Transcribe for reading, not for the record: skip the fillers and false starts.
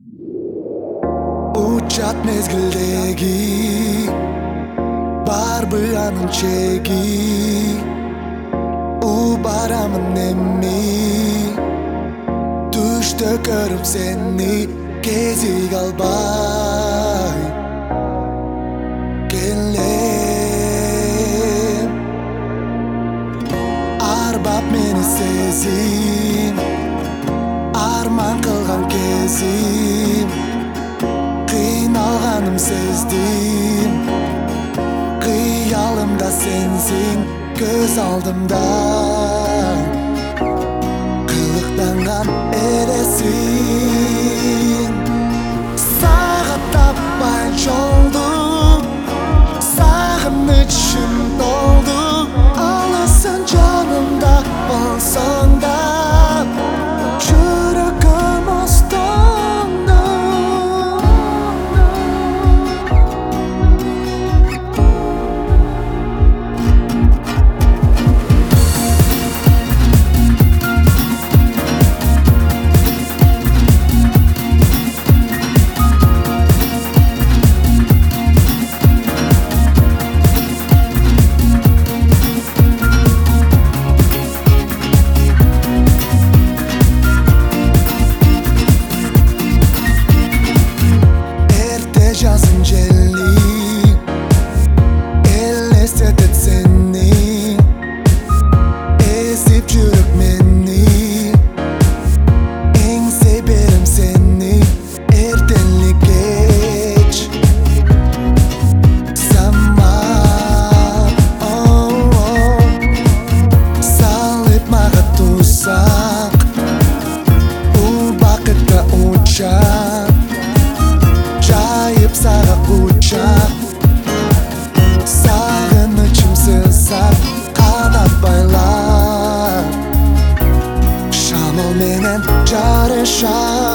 Учат мезгилдеги барбы анын чеги. Барамын эми түштө көрүп сени, кезиг албай келем. Арбап мени сезим, арман кылган кезим, кыйналганым сездим. Кыялымда сенсиң, көз алдымда кылыктанган элесиң. Сага таппай жолду, сагынычым толду. Алысың жанымда болсоң да, жүрөгүм остонда. Жазын желли элестетет сени, эзип жүрөк мени. Эңсей берем сени эртеңли кеч. Самап салып мага тузак, бул бакытка учак. Жайып сага учак, сагынычым сызат, канат байлап. Шамал менен жарышат.